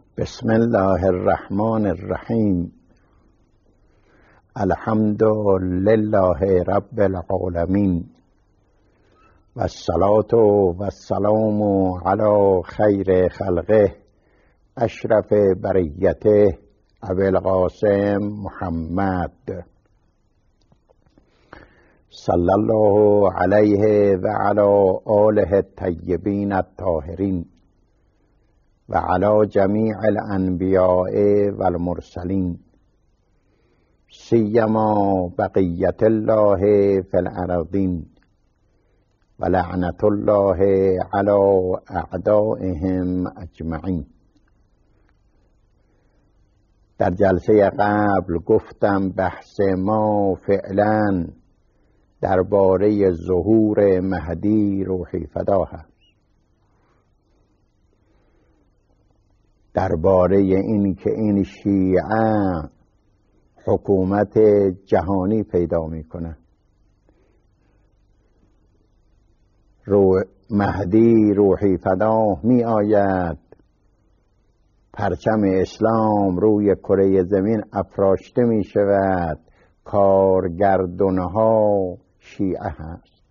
بسم الله الرحمن الرحیم. الحمد لله رب العالمین و الصلاة و السلام علی خیر خلقه اشرف بریته ابی القاسم محمد صلی الله علیه و علی آله الطیبین الطاهرین و علی جمیع الانبیاء و المرسلین سیما بقیت الله فی الارضین و لعنت الله علی اعدائهم اجمعین. در جلسه قبل گفتم بحث ما فعلا درباره ظهور مهدی روحی فدا هست، درباره این که این شیعه حکومت جهانی پیدا میکنه. مهدی روحی فدا می آید، پرچم اسلام روی کره زمین افراشته می شود، کارگردانها شیعه هست.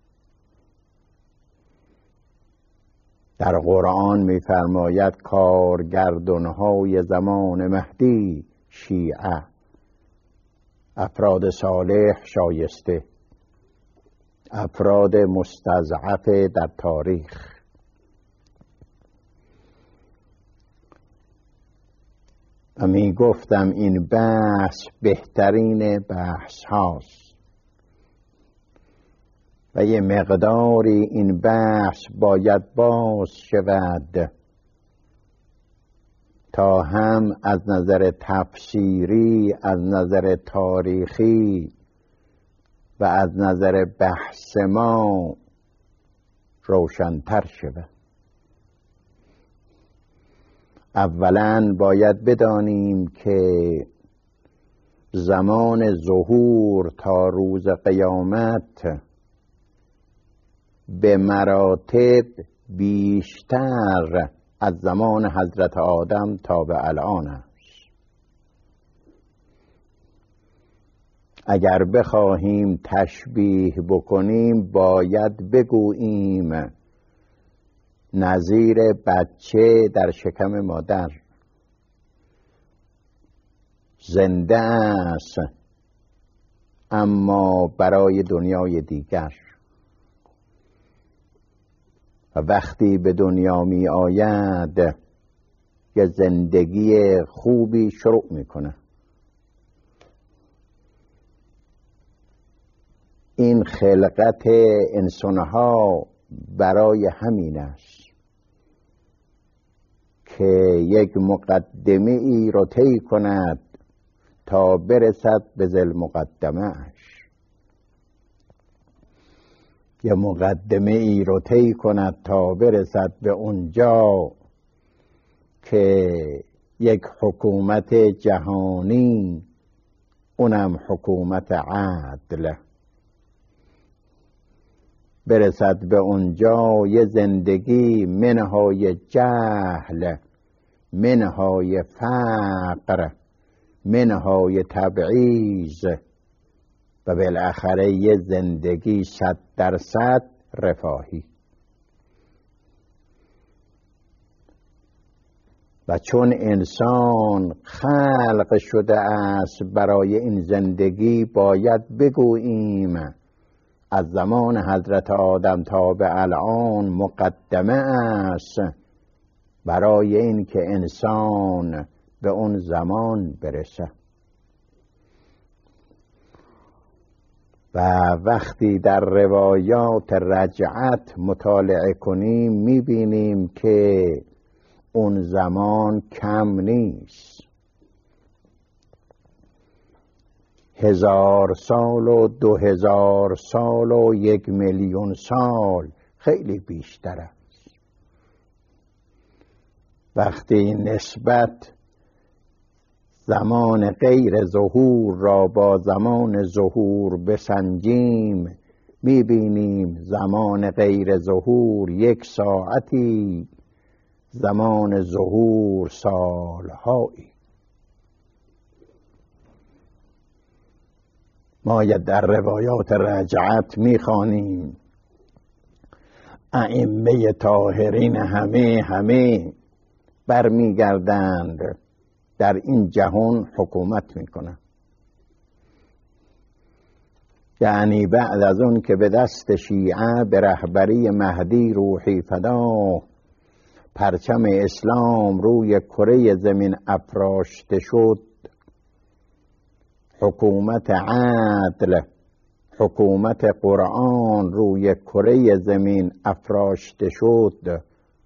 در قرآن می فرماید کارگردانهای زمان مهدی شیعه، افراد صالح شایسته، افراد مستضعف در تاریخ. و می گفتم این بحث بهترین بحث هاست و یه مقداری این بحث باید باز شود تا هم از نظر تفسیری، از نظر تاریخی و از نظر بحث ما روشن‌تر شود. اولا باید بدانیم که زمان ظهور تا روز قیامت به مراتب بیشتر از زمان حضرت آدم تا به الان است. اگر بخواهیم تشبیه بکنیم باید بگوییم نظیر بچه در شکم مادر زنده است اما برای دنیای دیگر، و وقتی به دنیا می آید یه زندگی خوبی شروع میکنه. این خلقت انسانها برای همین است که یک مقدمه ای رو طی کند تا برسد به ذل مقدمه‌اش، یه مقدمه ای رو طی کند تا برسد به اونجا که یک حکومت جهانی، اونم حکومت عدل، برسد به اونجا یه زندگی منهای جهل، منهای فقر، منهای تبعیض و بالاخره یه زندگی 100% رفاهی. و چون انسان خلق شده است برای این زندگی، باید بگوییم از زمان حضرت آدم تا به الان مقدمه است برای این که انسان به اون زمان برسه. و وقتی در روایات رجعت مطالعه کنیم میبینیم که اون زمان کم نیست. 1000 سال و 2000 سال و 1,000,000 سال خیلی بیشتر است. وقتی نسبت زمان غیر ظهور را با زمان ظهور بسنجیم، میبینیم زمان غیر ظهور 1 ساعتی زمان ظهور سالهایی. ما در روایات رجعت میخوانیم ائمه طاهرین همه برمیگردند در این جهان حکومت میکنند. یعنی بعد از اون که به دست شیعه به رهبری مهدی روحی فدا پرچم اسلام روی کره زمین افراشته شد، حکومت عدل، حکومت قرآن روی کره زمین افراشته شد،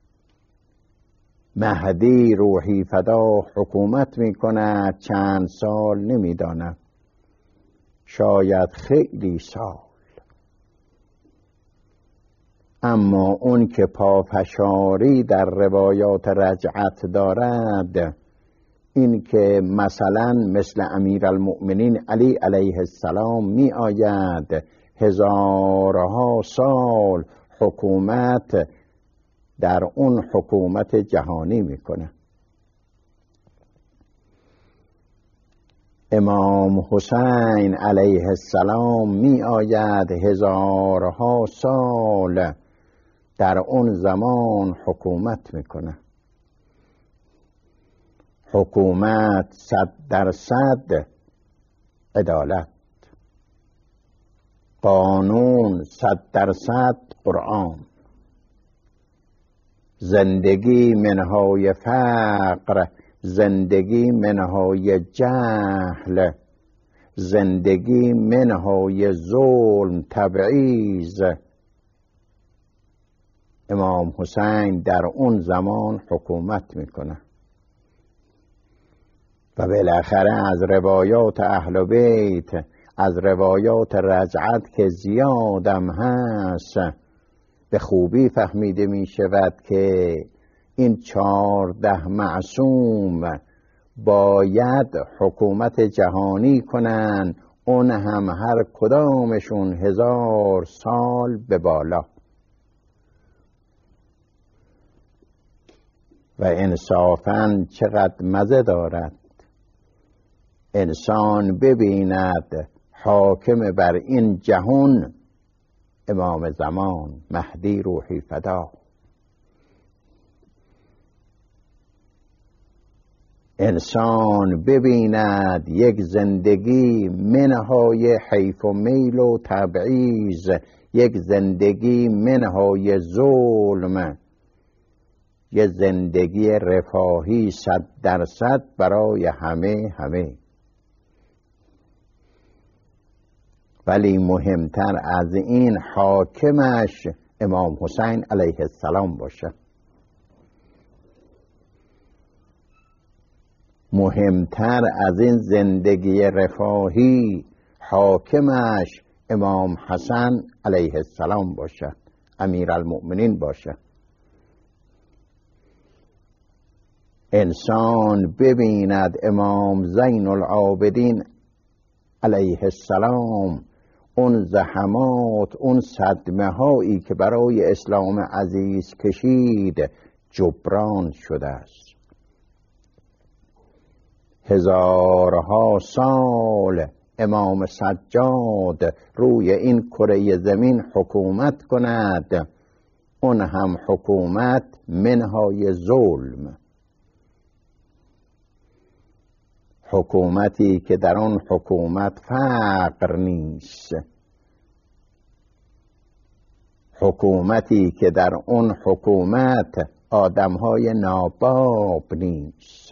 مهدی روحی فدا حکومت میکند چند سال نمیدانم، شاید خیلی سال. اما اون که پافشاری در روایات رجعت دارد این که مثلا مثل امیرالمؤمنین علی علیه السلام می آید هزارها سال حکومت در اون حکومت جهانی میکنه. امام حسین علیه السلام می آید هزارها سال در اون زمان حکومت میکنه. حکومت 100% عدالت، قانون 100% قرآن، زندگی منهای فقر، زندگی منهای جهل، زندگی منهای ظلم تبعیض. امام حسین در اون زمان حکومت میکنه و بالاخره از روایات اهل بیت، از روایات رجعت که زیادم هست، به خوبی فهمیده می شود که این 14 معصوم باید حکومت جهانی کنن، اون هم هر کدامشون 1000 سال به بالا. و انصافاً چقدر مزه دارد انسان ببیند حاکم بر این جهان امام زمان مهدی روحی فدا، انسان ببیند یک زندگی منهای حیف و میل و تبعیض، یک زندگی منهای ظلم، یک زندگی رفاهی 100% برای همه. ولی مهمتر از این حاکمش امام حسین علیه السلام باشه. مهمتر از این زندگی رفاهی حاکمش امام حسن علیه السلام باشه، امیرالمؤمنین باشه. انسان ببیند امام زین العابدین علیه السلام اون زحمات، اون صدمه هایی که برای اسلام عزیز کشید جبران شده است. هزارها سال امام سجاد روی این کره زمین حکومت کند، اون هم حکومت منهای ظلم، حکومتی که در آن حکومت فقر نیست، حکومتی که در آن حکومت آدمهای ناباب نیست.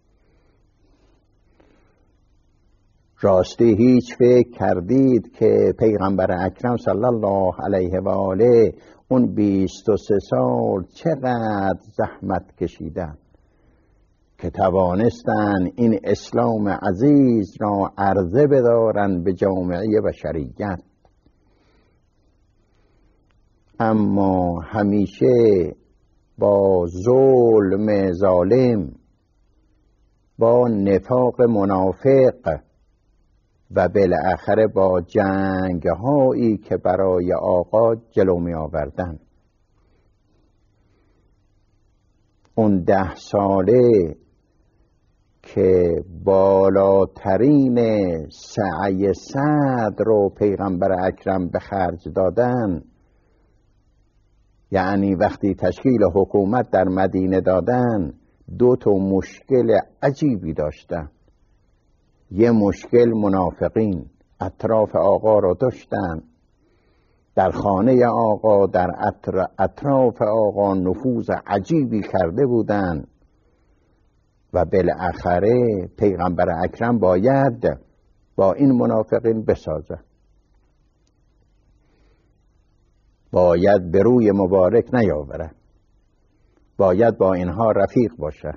راستی هیچ فکر کردید که پیغمبر اکرم صلی الله علیه و آله اون 23 سال چقدر زحمت کشیدن که توانستن این اسلام عزیز را عرضه بدارن به جامعه بشریت؟ اما همیشه با ظلم ظالم، با نفاق منافق و بالاخره با جنگ هایی که برای آقا جلو می آوردن. اون 10 ساله که بالاترین سعی سعد رو پیغمبر اکرم به خرج دادن، یعنی وقتی تشکیل حکومت در مدینه دادن 2 مشکل عجیبی داشتن. یه مشکل منافقین اطراف آقا رو داشتن، در خانه آقا، در اطراف آقا نفوذ عجیبی کرده بودند و بالاخره پیغمبر اکرم باید با این منافقین بسازه، باید به روی مبارک نیاوره، باید با اینها رفیق باشه.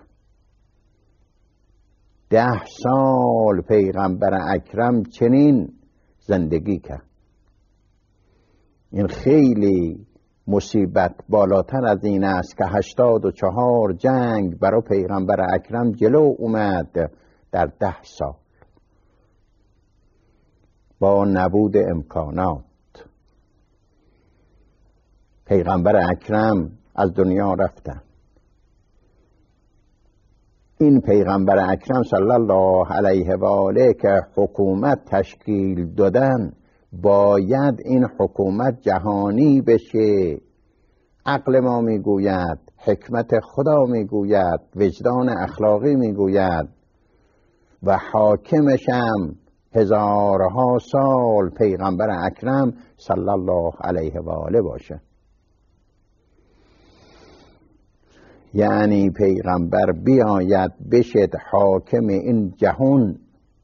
10 سال پیغمبر اکرم چنین زندگی کرد. این خیلی مصیبت بالاتر از این است که 84 جنگ برای پیغمبر اکرم جلو اومد در 10 سال با نبود امکانات. پیغمبر اکرم از دنیا رفتن. این پیغمبر اکرم صلی الله علیه و آله که حکومت تشکیل دادن، باید این حکومت جهانی بشه. عقل ما میگوید، حکمت خدا میگوید، وجدان اخلاقی میگوید و حاکمشم هزارها سال پیغمبر اکرم صلی الله علیه و آله باشه. یعنی پیغمبر بیاید بشد حاکم این جهان،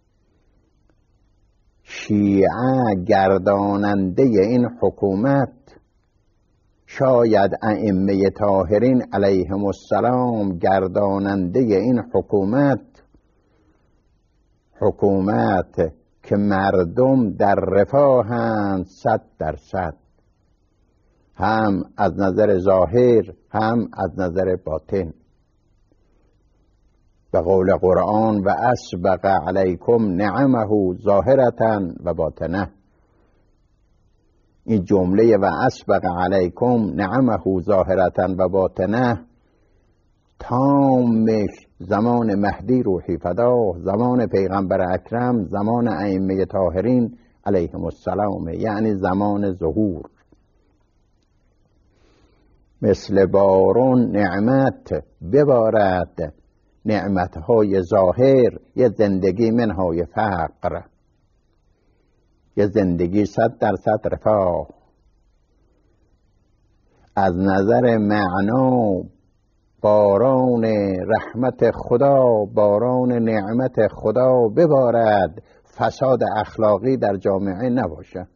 شیعه گرداننده این حکومت، شاید ائمه طاهرین علیهم السلام گرداننده این حکومت که مردم در رفاهند 100%، هم از نظر ظاهر هم از نظر باطن. به قول قرآن و اسبغ علیکم نعمه ظاهرة و باطنه. این جمله و اسبغ علیکم نعمه ظاهرة و باطنه تامش زمان مهدی روحی فداه، زمان پیغمبر اکرم، زمان ائمه طاهرین علیهم السلام، یعنی زمان ظهور. مثل بارون نعمت ببارد، نعمتهای ظاهر، یه زندگی منهای فقر، یه زندگی 100% رفاه. از نظر معنا باران رحمت خدا، باران نعمت خدا ببارد، فساد اخلاقی در جامعه نباشه.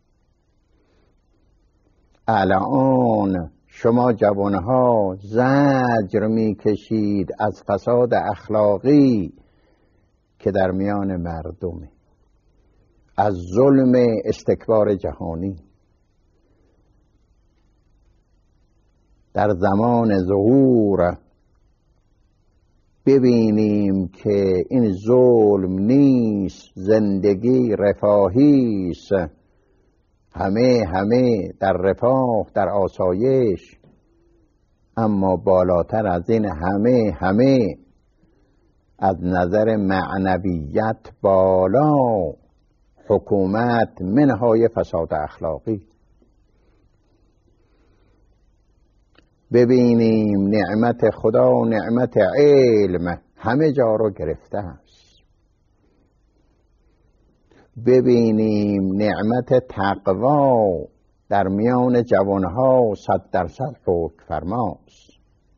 الان شما جوانها زجر میکشید از فساد اخلاقی که در میان مردمه، از ظلم استکبار جهانی. در زمان ظهور ببینیم که این ظلم نیست، زندگی رفاهی است، همه در رفاه، در آسایش. اما بالاتر از این همه از نظر معنویت بالا، حکومت منهای فساد اخلاقی. ببینیم نعمت خدا، نعمت علم همه جا رو گرفته است. ببینیم نعمت تقوا در میان جوانها 100% حکم فرماست.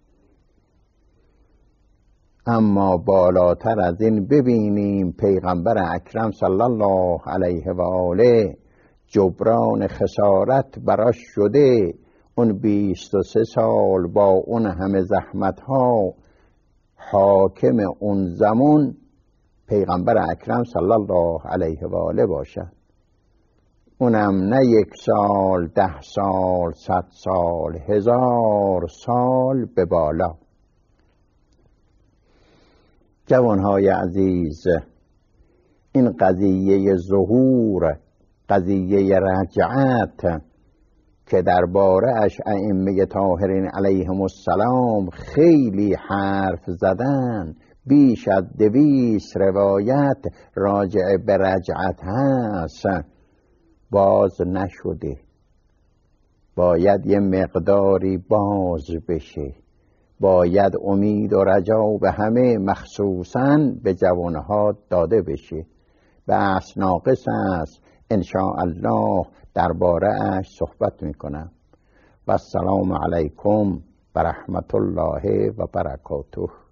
اما بالاتر از این ببینیم پیغمبر اکرم صلی الله علیه و آله جبران خسارت براش شده. اون 23 سال با اون همه زحمت ها حاکم اون زمان پیغمبر اکرم صلی الله علیه و آله باشد. اونم نه 1 سال، 10 سال، 100 سال، 1000 سال به بالا. جوانهای عزیز، این قضیه ظهور، قضیه رجعت که درباره اش ائمه طاهرین علیهم السلام خیلی حرف زدن، بیش از 200 روایت راجع به رجعت هست، باز نشده. باید یه مقداری باز بشه. باید امید و رجا به همه، مخصوصاً به جوانها داده بشه. بس ناقص است، انشاءالله درباره اش صحبت میکنم. و السلام علیکم و رحمت الله و برکاته.